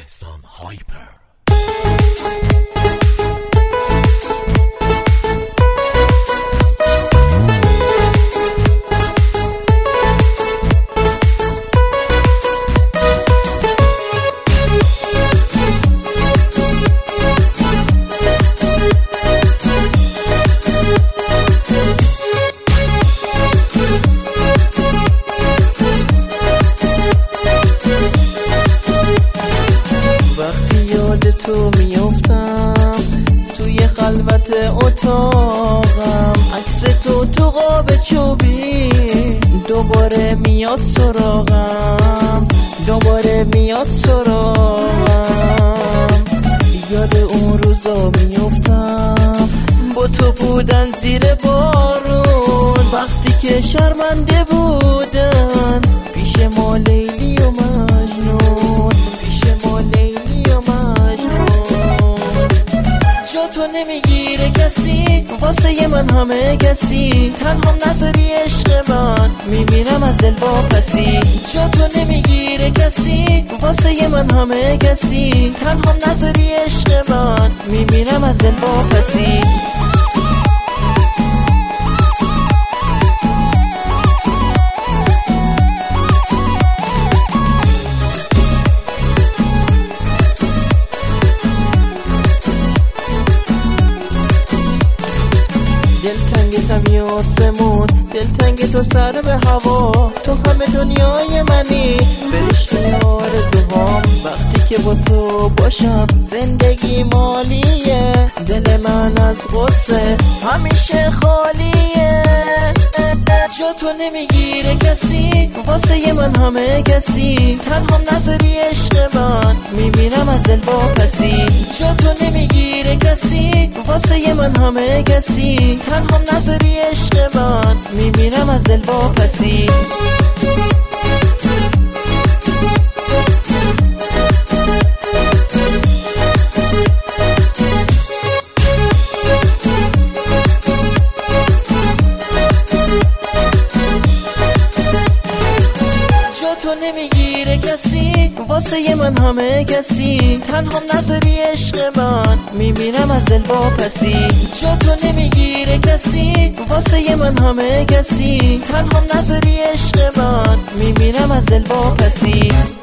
احسان هایپر. تو میافتم توی خلوت اتاقم، عکس تو تو قاب چوبی دوباره میاد سراغم، دوباره میاد سراغم. یاد اون روزا میافتم با تو بودن زیر بارون، وقتی که شرمنده بودن پیش ما لیلی و مجنون، پیش ما لیلی و مجنون. جا تو نمیگیره کسی واسه من همه کسی، تنها نذاری عشق من میمیرم از دل واپسی. جا تو نمیگیره کسی واسه من همه کسی، تنها نذاری عشق من میمیرم از دل واپسی. دلتنگتم یا آسمون، دلتنگ تو سر به هوا، تو همه دنیای منی، فرشته آرزوهام. وقتی که با تو باشم زندگی مالیه، دل من از غصه همیشه خالیه. جا تو نمیگیره کسی واسه من همه کسی، تنها نذاری عشق من میمیرم از دل واپسی. جا تو نمیگیره کسی واسه من همه کسی، تنها نذاری عشق من میمیرم از دل واپسی. تو نمیگیره کسی واسه من همه کسی، تنها نذاری عشق من میمیرم از دل واپسی. جا تو نمیگیره کسی واسه من همه کسی، تنها نذاری عشق من میمیرم از دل واپسی.